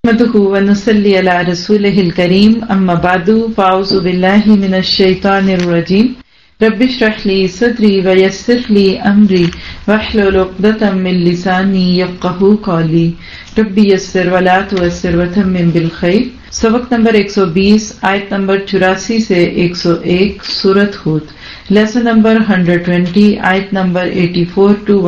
نحمده ونصلي على رسوله الكريم اما بعد فاعوذ بالله من الشيطان الرجيم رب اشرح لي صدري ويسر لي امري واحلل عقدة من لساني يفقهوا قولي رب يسر ولا تعسر وتمم بالخير. سبق نمبر 120 آیت نمبر 84 سے 101 سورۃ ہود. لیسن نمبر 120 آیت نمبر 84 to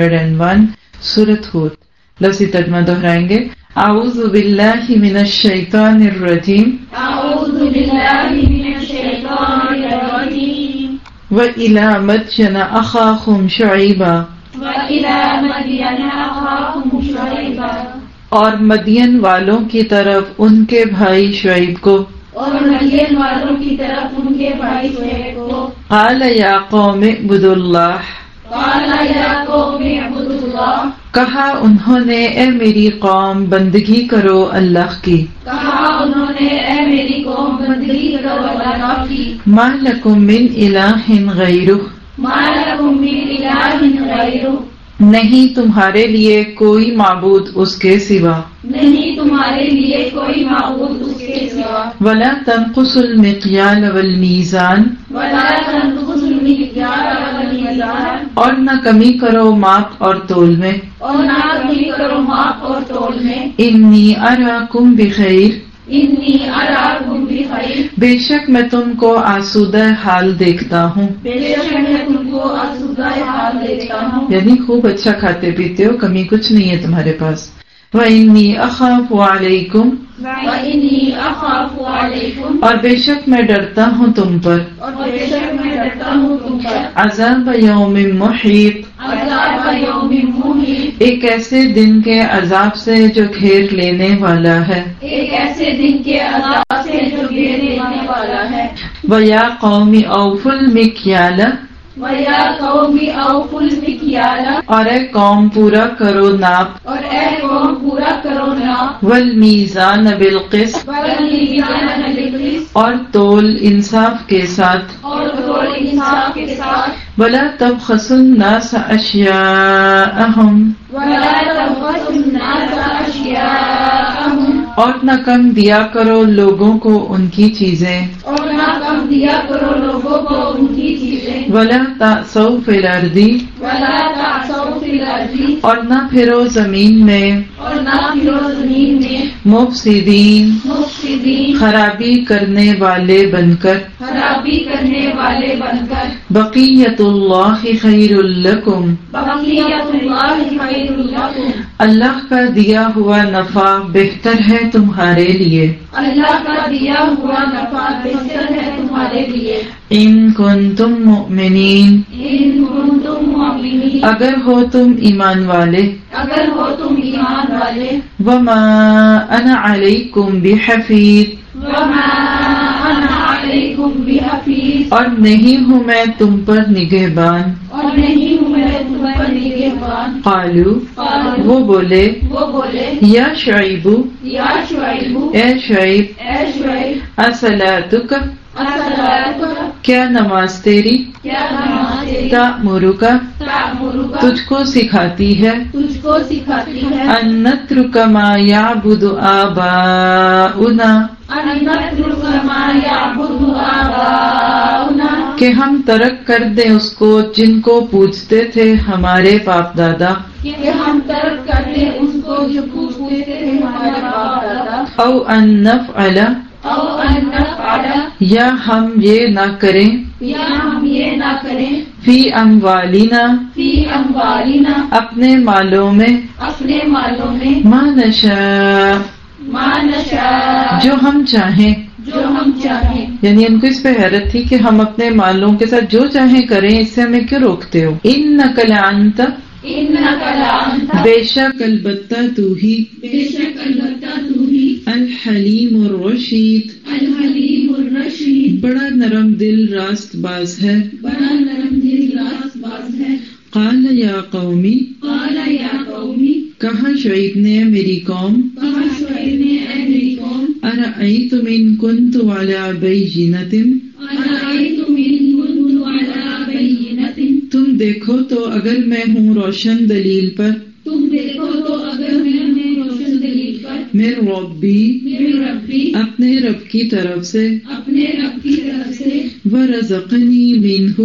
101 سورۃ ہود. لفظی ترجمہ دہرائیں گے. اعوذ باللہ من الشیطان الرجیم. اعوذ باللہ من الشیطان الرجیم. وَإِلَىٰ مَدْيَنَ أَخَاهُمْ شُعَيْبًا. وَإِلَىٰ مَدْيَنَ أَخَاهُمْ شُعَيْبًا. اور مدین والوں کی طرف ان کے بھائی شعیب کو. اور مدین والوں کی طرف ان کے بھائی شعیب کو. قَالَ يَا قَوْمِ اعْبُدُوا اللَّهَ. قَالَ يَا قَوْمِ اعْبُدُوا اللَّهَ. کہا انہوں نے اے میری قوم بندگی کرو اللہ کی. کہا انہوں نے اے میری قوم بندگی کرو اللہ کی. مَا لَكُم مِّنْ إِلَٰهٍ غَيْرُهُ. مَا لَكُم مِّنْ إِلَٰهٍ غَيْرُهُ. نہیں تمہارے لیے کوئی معبود اس کے سوا. نہیں تمہارے لیے کوئی معبود اس کے سوا. وَلَا تَنقُصُوا الْمِقْيَالَ وَالْمِيزَانَ. وَلَا تَنقُصُوا الْمِقْيَالَ وَالْمِيزَانَ. اور نہ کمی کرو ماپ اور تول میں. اور نہ کمی کرو ماپ اور تول میں. انی اراکم بخیر. انی اراکم بخیر. بے شک میں تم کو آسودہ حال دیکھتا ہوں. بے شک میں تم کو آسودہ حال دیکھتا ہوں. یعنی خوب اچھا کھاتے پیتے ہو، کمی کچھ نہیں ہے تمہارے پاس. وَإِنِّي أَخَافُ عَلَيْكُمْ. وَإِنِّي أَخَافُ عَلَيْكُمْ. اور بے شک میں ڈرتا ہوں تم پر. اور بے شک میں ڈرتا ہوں تم پر. عذاب یوم محیط. عذاب یوم محیط. ایک ایسے دن کے عذاب سے جو گھیر لینے والا ہے. ایک ایسے دن کے عذاب سے جو گھیر لینے والا ہے. وَيَا قَوْمِ أَوْفُوا الْمِكْيَالَ. وَيَا قَوْمِ أَوْفُوا الْمِكْيَالَ. اور اے قوم پورا کرو ناپ. اور اے قوم پورا کرو ناپ. وَالْمِيزَانَ بِالْقِسْطِ. وَالْمِيزَانَ بِالْقِسْطِ. اور تول انصاف کے ساتھ. اور تول انصاف کے ساتھ. وَلَا تَبْخَسُوا النَّاسَ أَشْيَاءَهُمْ. وَلَا تَبْخَسُوا النَّاسَ أَشْيَاءَهُمْ. اور نہ کم دیا کرو لوگوں کو ان کی چیزیں. اور نہ کم دیا کرو لوگوں کو ان کی چیزیں. وَلَا تَعْثَوْا فِي الْأَرْضِ. وَلَا تَعْثَوْا فِي الْأَرْضِ. اور نہ پھرو زمین میں. اور نہ پھرو زمین میں. مفسدین. مفسدین. خرابی کرنے والے بن کر. خرابی کرنے والے بن کر. بقیت اللہ خیر لکم. بقیت اللہ خیر لکم. اللہ کا دیا ہوا نفع بہتر ہے تمہارے لیے. اللہ کا دیا ہوا نفع بہتر ہے تمہارے لیے. ان کنتم مؤمنین. ان کنتم مؤمنین. اگر ہو تم ایمان والے. اگر ہو تم ایمان والے. وما انا علیکم بحفیظ. وما انا علیکم بحفیظ. اور نہیں ہوں میں تم پر نگہبان. اور نہیں ہوں میں تم پر نگہبان. قالو. قالوا. وہ بولے. وہ بولے. یا شعیب. یا شعیب. اے شعیب. اے شعیب. اصلاتک. الصلاۃ. کیا نماز تیری. کیا نماز تیری. تأمرک. تأمرک. تجھ کو سکھاتی ہے. تجھ کو سکھاتی ہے. ان نترک ما یعبد آباؤنا. ان نترک ما یعبد آباؤنا. کہ ہم ترک کر دیں اس کو جن کو پوجتے تھے ہمارے باپ دادا. کہ ہم ترک کر دیں اس کو جو پوچھتے تھے ہمارے باپ دادا. او ان نفعل. او ان نفعل. یا ہم یہ نہ کریں. یا ہم یہ نہ کریں. فی اموالنا. فی اموالنا. اپنے مالوں میں. اپنے مالوں میں. ما نشاء. ما نشاء. جو ہم چاہیں. جو ہم چاہیں. یعنی ان کو اس پہ حیرت تھی کہ ہم اپنے مالوں کے ساتھ جو چاہیں کریں، اس سے ہمیں کیوں روکتے ہو. انک لانت. انک لانت. بے شک البتہ تو ہی. بے شک البتہ تو ہی. الحلیم الرشید. الحلیم الرشید. بڑا نرم دل راست باز ہے. بڑا نرم دل راست باز ہے. قال یا قومی. قال یا قومی. کہا شعیب نے میری قوم. کہا شعیب نے اے میری قوم. ارأیتم ان کنت علی بینۃ. ارأیتم ان کنت علی بینۃ. تم دیکھو تو اگر میں ہوں روشن دلیل پر. تم دیکھو تو اگر میں ہوں روشن دلیل پر. من ربی من ربی اپنے رب کی طرف سے اپنے رب کی طرف سے ورزقنی منہ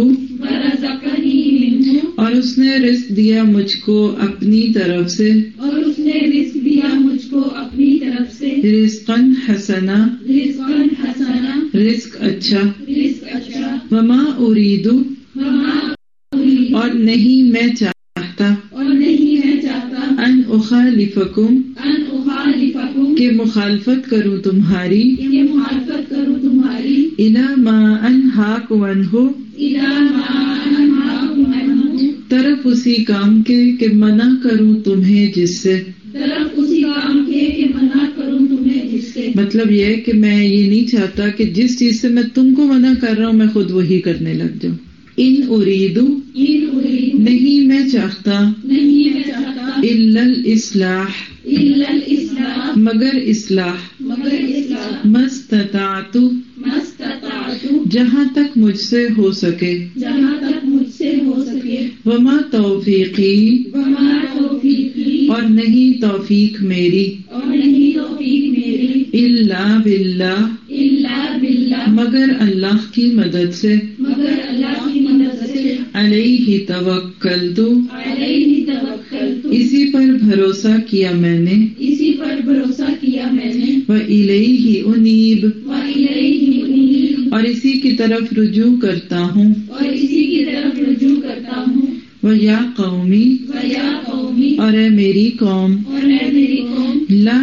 ورزقنی منہ اور اس نے رزق دیا مجھ کو اپنی طرف سے اور اس نے رزق دیا مجھ کو اپنی طرف سے رزقاً حسنا رزقاً حسنا رزق اچھا رزق اچھا وما اریدو وما اريد اور نہیں میں چاہتا اور نہیں میں چاہتا ان اخالفکم ان اخالفکم کہ مخالفت کروں تمہاری کہ مخالفت کروں تمہاری الی ما انہاکم عنہ الی ما انہاکم عنہ طرف اسی کام کے کہ منع کروں تمہیں جس سے طرف اسی کام کے کہ منع کروں تمہیں جس سے مطلب یہ ہے کہ میں یہ نہیں چاہتا کہ جس چیز سے میں تم کو منع کر رہا ہوں میں خود وہی کرنے لگ جاؤں. ان اریدو ان اريد نہیں میں چاہتا نہیں میں چاہتا الا الاصلاح الا الاصلاح مگر اصلاح مگر اصلاح مستطاعت ما استطعت جہاں تک مجھ سے ہو سکے جہاں تک مجھ سے ہو سکے وما توفیقی وما توفیقی اور نہیں توفیق میری اور نہیں توفیق میری الا باللہ الا باللہ مگر اللہ کی مدد سے مگر اللہ کی مدد سے علیہ توکلت علیہ توکلت اسی پر بھروسہ کیا میں نے اسی پر بھروسہ کیا میں نے وإلیہ انیب وإلیہ انیب اور اسی کی طرف رجوع کرتا ہوں اور اسی کی طرف رجوع کرتا ہوں ویا قومی ویا قومی اور اے میری قوم اور اے میری قوم لا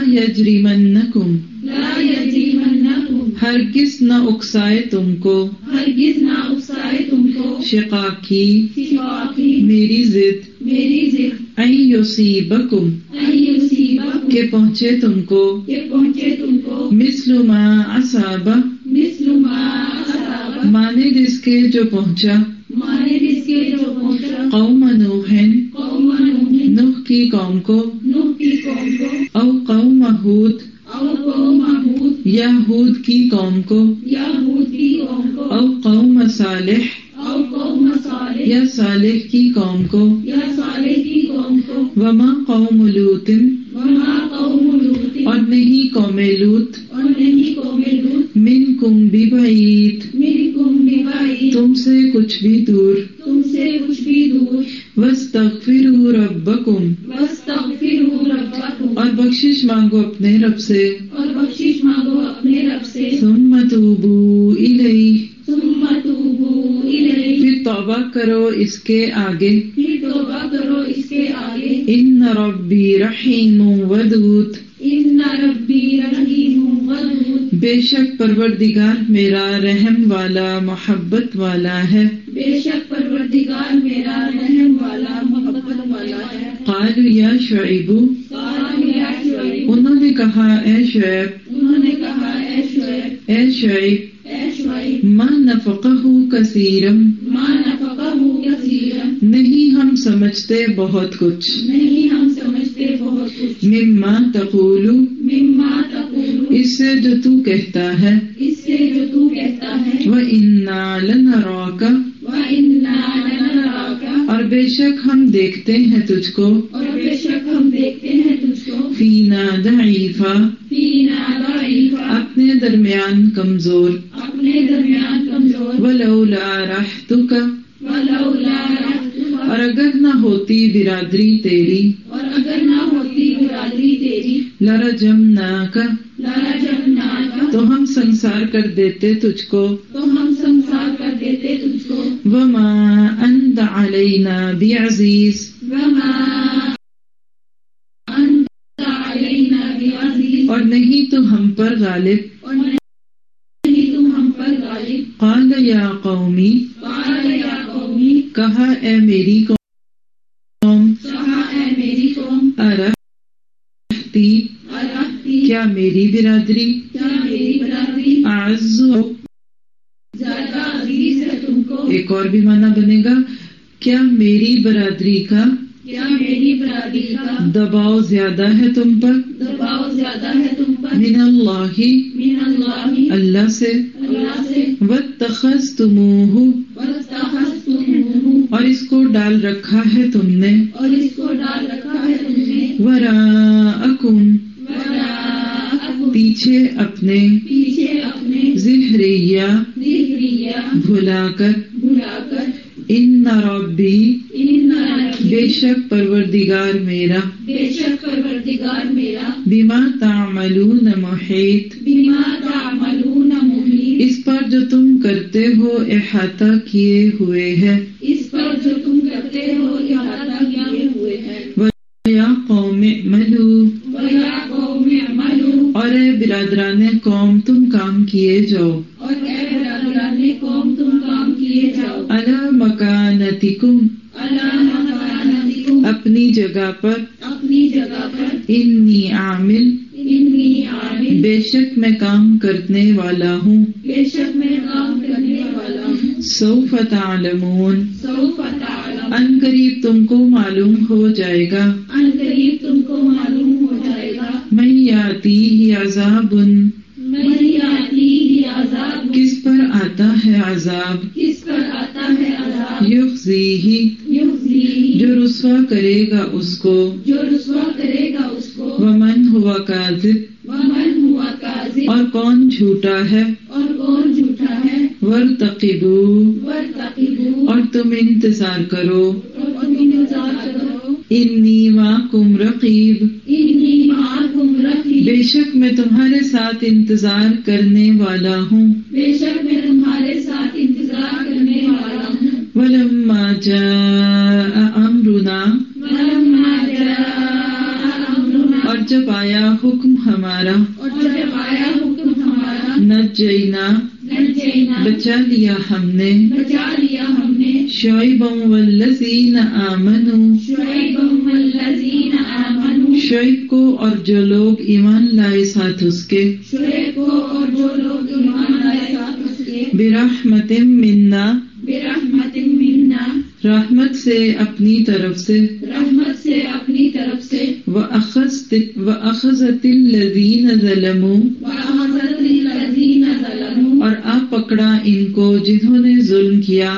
یجرمنکم لا یجرمنکم ہرگز نہ اکسائے تم کو ہرگز نہ اکسائے تم کو شقاقی شقاقی میری ضد میری ضد ان یصیبکم ان یصیبکم کہ پہنچے تم کو کہ پہنچے تم کو مثل ما اصاب مثل ما اصاب مانے جس کے جو پہنچا مانے جس کے جو پہنچا قوم نوح قوم نوح نوح کی قوم کو نوح کی قوم کو او قوم ہود او قوم ہود یا ہود کی قوم کو یا ہود کی قوم کو او قوم صالح او قوم صالح یا صالح کی قوم کو یا صالح کی قوم کو وما قوم لوط وما قوم لوط اور نہیں قوم لوط اور نہیں قوم لوط منکم ببعید منکم ببعید تم سے کچھ بھی دور تم سے کچھ بھی دور واستغفروا ربکم واستغفروا ربکم اور بخشش مانگو اپنے رب سے اور بخشش مانگو اپنے رب سے ثم توبوا الیہ ثم توبوا الیہ پھر توبہ کرو اس کے آگے پھر توبہ کرو اس کے آگے ان ربی رحیم ودود ان ربی رحیم ودود بے شک پروردگار میرا رحم والا محبت والا ہے بے شک پروردگار میرا رحم والا محبت والا ہے قالوا یا شعیب قال یا شعیب انہوں نے کہا اے شعیب انہوں نے کہا اے شعیب اے شعیب اے شعیب ما نفقہ کثیرا ما نفقہ کثیرا نہیں ہم سمجھتے بہت کچھ نہیں ہم سمجھتے بہت کچھ مما تقول مما تقول اس سے جو تو کہتا ہے اس سے جو تو کہتا ہے وَإِنَّا لَنَرَاكَ وَإِنَّا لَنَرَاكَ اور بے شک ہم دیکھتے ہیں تجھ کو اور بے شک ہم دیکھتے ہیں تجھ کو فینا ضعیفا فینا ضعیفا اپنے درمیان کمزور اپنے درمیان کمزور ولولا رحتک ولولا رحمتک اور اگر نہ ہوتی برادری تیری اور اگر نہ ہوتی برادری تیری لرجمناک لرجمناک تو ہم سنسار کر دیتے تجھ کو تو ہم سنسار کر دیتے تجھ کو وما انت علینا بعزیز وما انت علینا بعزیز اور نہیں تو ہم پر غالب اور نہیں تم ہم پر غالب قال یا قومی قال یا قومی کہا اے میری قوم کہا اے میری قوم ارحتی ارحتی کیا میری برادری کیا میری برادری اعز زیادہ عزیز ہے تم کو ایک اور بھی معنی بنے گا کیا میری برادری کا کیا میری برادری کا دباؤ زیادہ ہے تم پر دباؤ زیادہ ہے تم پر من اللہ من اللہ اللہ سے اللہ سے واتخذتموہ واتخذتموہ اور اس کو ڈال رکھا ہے تم نے اور اس کو ڈال رکھا ہے تم نے وراءکم وراءکم اپنے اپنے ظہریہ بھلا کر ان ربی بے شک پروردگار میرا بما تعملون محیط اس پر جو تم کرتے ہو احاطہ کیے ہوئے ہے وَيَا قَوْمِ اعْمَلُوا اور اے برادران قوم تم کام کیے جاؤ عَلَى مَكَانَتِكُمْ اپنی جگہ پر انی عامل بے شک میں کام کرنے والا ہوں سوف تعلمون ان قریب تم کو معلوم ہو جائے گا من یاتیہ عذاب کس پر آتا ہے عذاب یخزیہ جو رسوا کرے گا اس کو ومن ہوا کاذب اور کون جھوٹا ہے وارتقبوا اور تم انتظار کرو انی معکم رقیب بے شک میں تمہارے ساتھ انتظار کرنے والا ہوں ولما جاء امرنا اور جب آیا حکم ہمارا نجینا بچا لیا ہم نے شعیبا والذین آمنوا شعیب کو اور جو لوگ ایمان لائے ساتھ اس کے برحمت منا رحمت سے اپنی طرف سے وَأَخَذَتِ الَّذِينَ ظَلَمُوا اور آپ پکڑا ان کو جنہوں نے ظلم کیا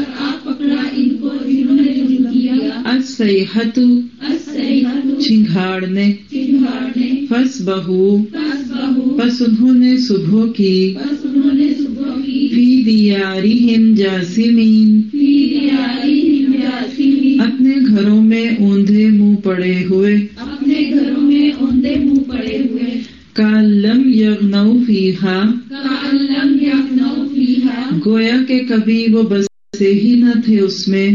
الصیحۃ چنگھاڑ نے فَأَصْبَحُوا پس انہوں نے صبح کی فی دیارہم جاثمین اپنے گھروں میں اوندھے منہ پڑے ہوئے کأن لم یغنوا فیہا گویا کہ کبھی وہ بسے ہی نہ تھے اس میں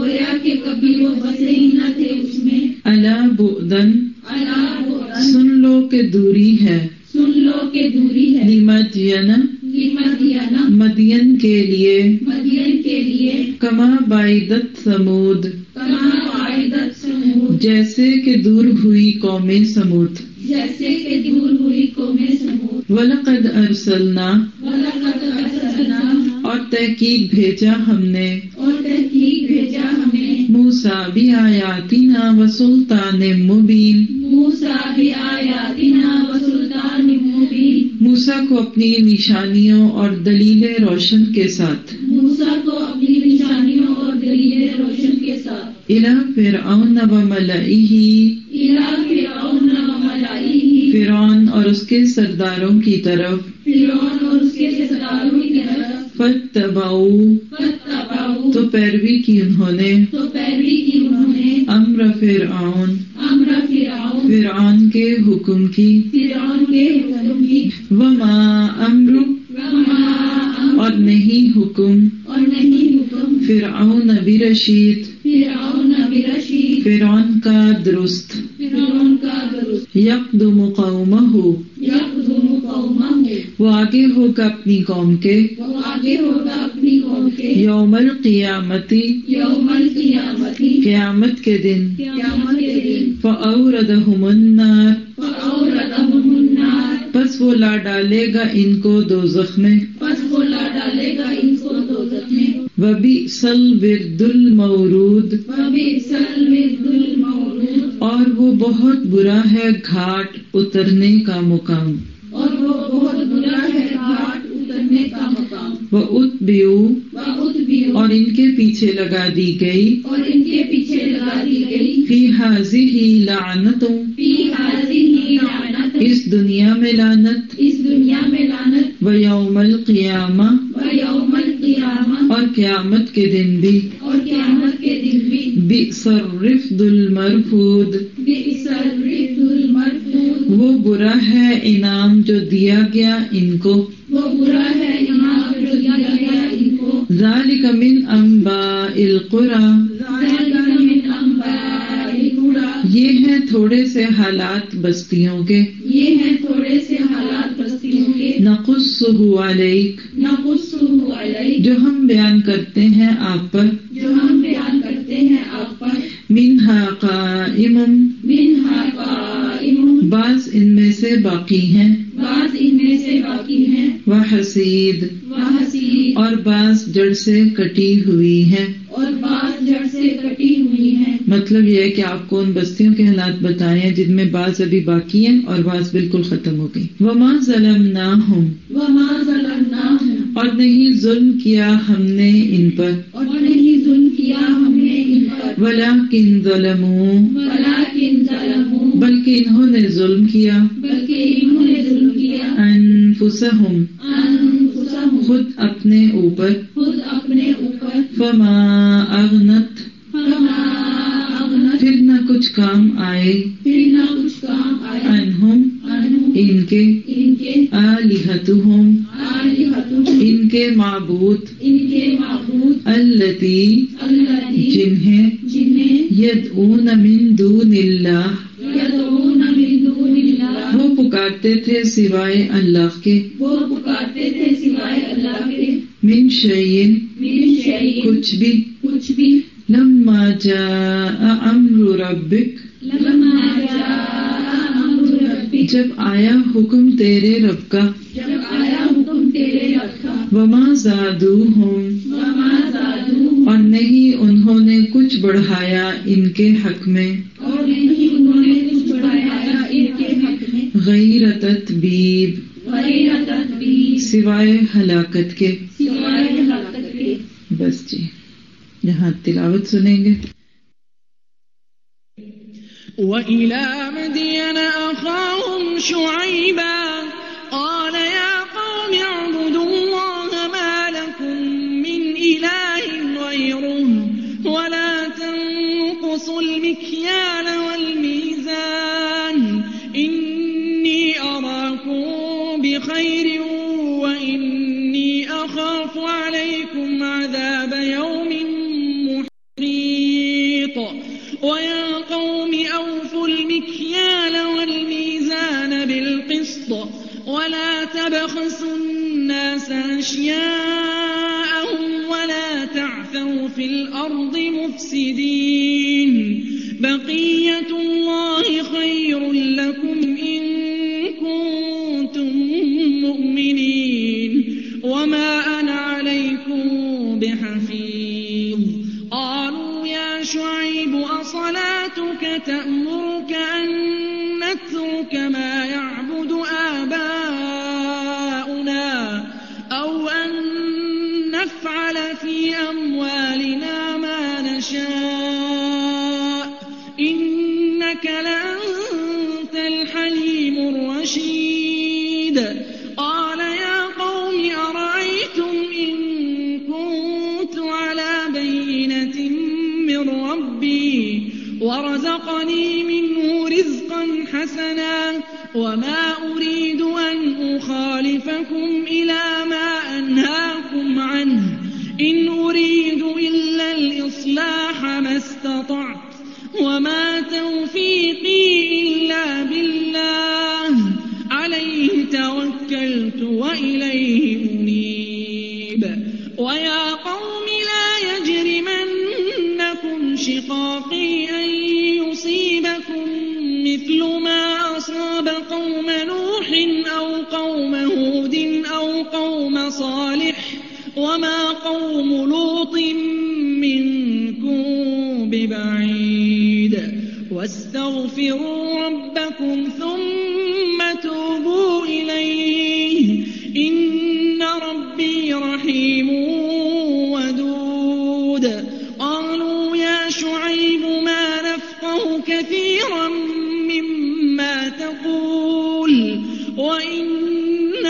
الا بعدن سن لو کہ دوری ہے لمدین مدین کے لیے کما بعدت ثمود جیسے کہ دور ہوئی قوم سمود وَلَقَدْ أَرْسَلْنَا اور تحقیق بھیجا ہم نے موسیٰ بِآیاتِنَا وَسُلْطَانٍ مُبِینٍ موسیٰ کو اپنی نشانیوں اور دلیل روشن کے ساتھ اِلَى فِرْعَوْنَ وَمَلَئِهِ فرعون اور اس کے سرداروں کی طرف فَاتَّبَعُوا تو پیروی کی انہوں نے امر فرعون فرعون کے حکم کی وما امر اور نہیں حکم فرعون برشید فرعون کا درست یقدم قومہ وہ آگے ہوگا اپنی قوم کے یوم القیامتی قیامت کے دن فأوردہم النار پس وہ لا ڈالے گا ان کو دوزخ میں وبئس الورد المورود اور وہ بہت برا ہے گھاٹ اترنے کا مقام وَأُتْبِعُوا اور ان کے پیچھے لگا دی گئی فی ہذہ لعنت اس دنیا میں لعنت دنیا میں لعنت ویوم القیامہ ویوم القیامہ اور قیامت کے دن بھی اور قیامت کے دن بھی بئس الرفد المرفود بئس الرفد المرفود وہ برا ہے انعام جو دیا گیا ان کو وہ برا ہے انعام جو دیا گیا ان کو ذالک من انباء القری ذالک من انباء القری یہ ہیں تھوڑے سے حالات بستیوں کے یہ ہیں تھوڑے سے حالات بستیوں کے نقصہ علیک نقصہ علیک جو ہم بیان کرتے ہیں آپ پر جو ہم بیان کرتے ہیں آپ پر منہا قائم منہا قائم بعض ان میں سے باقی ہیں بعض ان میں سے باقی ہیں وحسید وحسید اور بعض جڑ سے کٹی ہوئی ہیں اور بعض جڑ سے کٹی ہوئی ہیں مطلب یہ ہے کہ آپ کو ان بستیوں کے حالات بتائے ہیں جن میں بعض ابھی باقی ہیں اور بعض بالکل ختم ہو گئی وما ظلمناہم وما ظلمناہم اور نہیں ظلم کیا ہم نے ان پر اور نہیں ظلم کیا ہم نے ان پر ولکن ظلموا ولکن ظلموا بلکہ انہوں نے ظلم کیا بلکہ انہوں نے ظلم کیا انفسہم انفسہم خود اپنے اوپر خود اپنے اوپر فما اغنت فما اغنت پھر نہ کچھ کام آئے پھر نہ کچھ کام آیا عنہم عنہم ان کے ان کے آلہتہم آلہتہم ان کے معبود ان کے معبود التی الذی جنہیں یدعون من دون اللہ یدعون من دون اللہ وہ پکارتے تھے سوائے اللہ کے وہ پکارتے تھے سوائے اللہ کے من شیء من شیء کچھ بھی لما جاء امر ربک لما جاء امر ربک جب آیا حکم تیرے رب کا جب آیا حکم تیرے رب کا وما زادوہم وما زادوہم اور نہیں انہوں نے کچھ بڑھایا ان کے حق میں اور نہیں انہوں نے کچھ بڑھایا ان کے حق میں غیر تتبیب غیر تدبیر سوائے ہلاکت کے سوائے ہلاکت کے بس جی یہاں تلاوت سنیں گے وَإِلَى مَدْيَنَ أَخَاهُمْ شُعَيْبًا قَالَ يَا قَوْمِ اعْبُدُوا اللَّهَ مَا لَكُمْ مِنْ إِلَٰهٍ غَيْرُهُ وَلَا تَنقُصُوا الْمِكْيَالَ وَالْمِيزَانَ إِنِّي أَرَاكُمْ بِخَيْرٍ وَإِنِّي أَخَافُ عَلَيْكُمْ عَذَابَ يَوْمٍ مُحِيطٍ وَيَا قَوْمِ أَوْفُوا الْمِكْيَالَ وَالْمِيزَانَ بِالْقِسْطِ وَلَا تَبْخَسُوا النَّاسَ أَشْيَاءَهُمْ وَلَا تَعْثَوْا فِي الْأَرْضِ مُفْسِدِينَ بَقِيَّةُ اللَّهِ خَيْرٌ لَكُمْ إِن كُنتُم مُّؤْمِنِينَ وَمَا أَنَا عَلَيْكُم بِحَفِيظٍ قالوا يا شعيب أصلاتك تأمرك أن نترك ما يعبد آباؤنا أو أن نفعل في أموالنا ما نشاء إنك لأنت الحليم الرشيد قال يا قوم أرأيتم إن كنت على بينة من ربي ورزقني منه رزقا حسنا وما أريد أن أخالفكم إلى ما أنهاكم عنه إن أريد إلا الإصلاح ما استطعت وما توفيقي إلا بالله عليه توكلت وإليه أنيب ويا قوم لا يجرمنكم شقاقي أن يصيبكم مثل ما أصاب قوم نوح أو قوم هود أو قوم صالح وما قوم لوط منكم ببعيد واستغفروا ربكم ثم توبوا إليه إن ربي رحيم ودود قالوا يا شعيب ما نفقه كثيرا مما تقول وإنا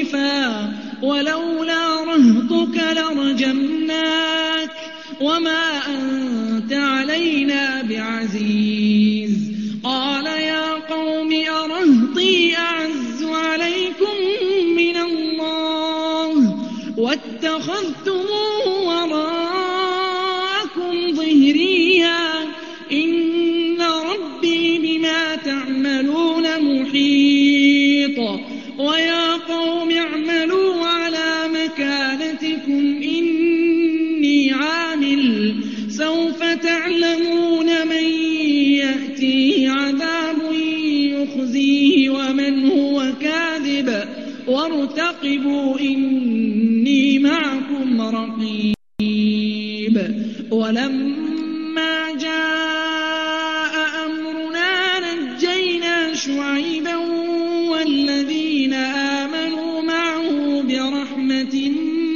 ضعيفا ولولا رهطك لرجمناك وما أنت علينا بعزيز. قال يا قوم أرهطي أعز عليكم من الله واتخذتموه وراءكم ظهريا إن ربي بما تعملون محيط. ويا قوم اعملوا على مكانتكم إني عامل سوف تعلمون من يأتيه عذاب يخزيه ومن هو كاذب وارتقبوا إني معكم رقيب. ولما جاء أمرنا نجينا شعيبا والذين آمنوا معه برحمة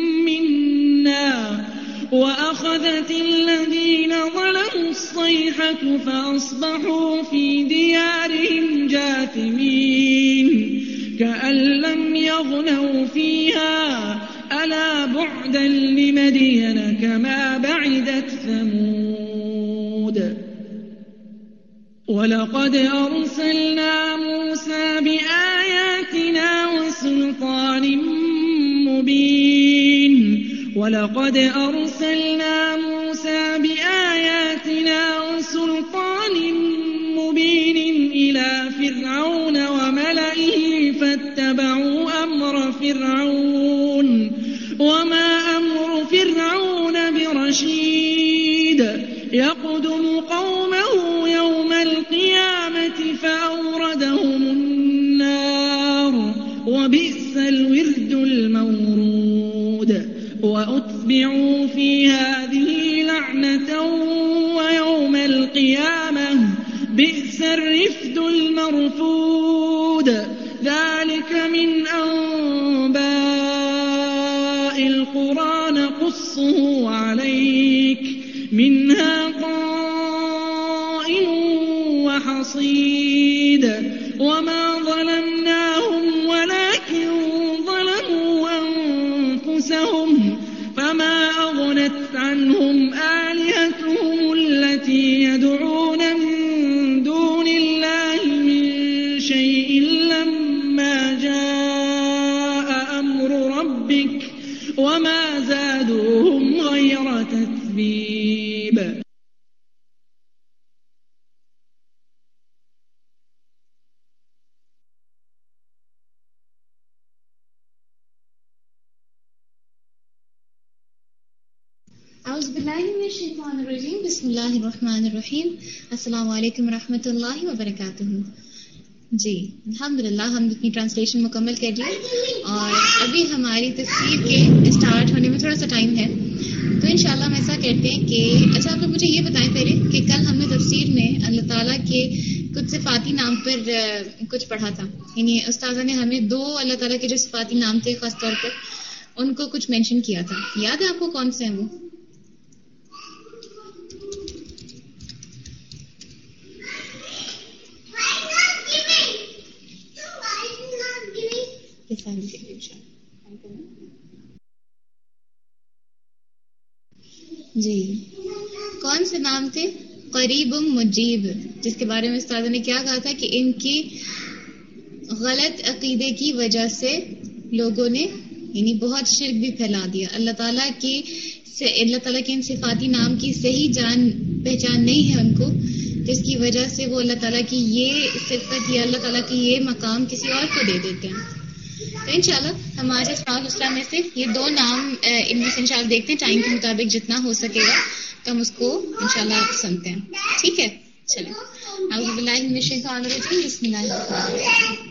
منا وأخذت الذين ظلموا الصيحة فأصبحوا في ديارهم جاثمين كأن لم يغنوا فيها ألا بعدا لمدين كما بعدت ثمود. ولقد أرسلنا موسى بآياتنا وسلطان مبين إلى فرعون وملئه فاتبعوا أمر فرعون وما أمر فرعون برشيد يقدم قومه يوم القيامة فأوردهم النار وبئس الورد المورود. وأتبعوا في هذه لعنة ويوم القيامة بئس الرفد المرفود. ذلك من أنباء القرى نقصه عليك منها قائم وحصيد. وما ظلمناهم ولكن ظلموا أنفسهم فما أغنت عنهم آلهتهم التي يدعون من دون الله من شيء لما جاء أمر ربك وما زادوهم غير تتبيب. औज़ुबिल्लाहिमिनश्शैतानिर्रजीम बिस्मिल्लाहिर्रहमानिर्रहीम अस्सलामु अलैकुम रहमतुल्लाहि व बरकातुहू। जी अल्हम्दुलिल्लाह हम अपनी ट्रांसलेशन मुकम्मल कर ली और अभी हमारी तफसीर के स्टार्ट होने में थोड़ा सा टाइम है, तो इंशाल्लाह हम ऐसा करते हैं कि अच्छा आप लोग मुझे ये बताएं पहले कि कल हमने तफसीर में अल्लाह ताला के कुछ सिफाती नाम पर कुछ पढ़ा था, यानी उस्ताज़ा ने हमें दो अल्लाह ताला के जो सिफाती नाम थे खास तौर पर उनको कुछ मेंशन किया था। याद है आपको कौन से हैं वो? जी कौन से नाम थे? करीब मुजीब, जिसके बारे में उस्ताद ने क्या कहा था कि इनकी गलत अकीदे की वजह से लोगों ने यानी बहुत शिर्क भी फैला दिया। अल्लाह ताला के इन सिफाती नाम की सही जान पहचान नहीं है उनको, जिसकी वजह से वो अल्लाह ताला की ये सिफत या अल्लाह ताला की ये मकाम किसी और को दे देते हैं। तो इंशाल्लाह हम आज इस्लाम में से ये दो नाम इनमें से इंशाल्लाह देखते हैं, टाइम के मुताबिक जितना हो सकेगा तो हम उसको इंशाल्लाह सुनते हैं। ठीक है, चलें। औज़ुबिल्लाहि मिनश्शैतानिर्रजीम बिस्मिल्लाहिर्रहमानिर्रहीम।